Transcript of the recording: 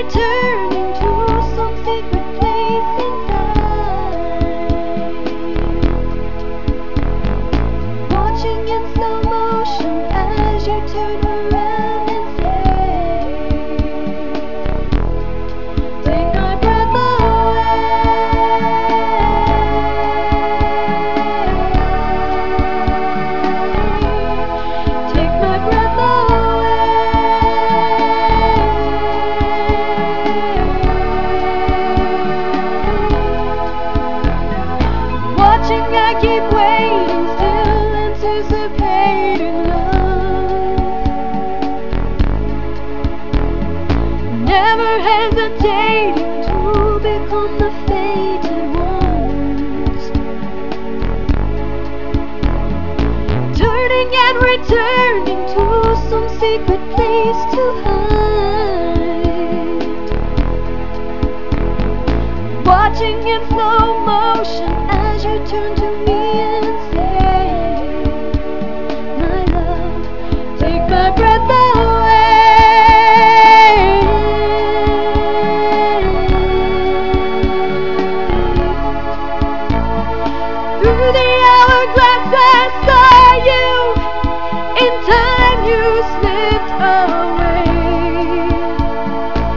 returning to some secret place inside, watching in slow motion as you turn around and say, take my breath away, take my breath away. Watching, I keep waiting, still anticipating love, never hesitating to become the fated ones, turning and returning to some secret place to hide, watching in slow motion as you turn to me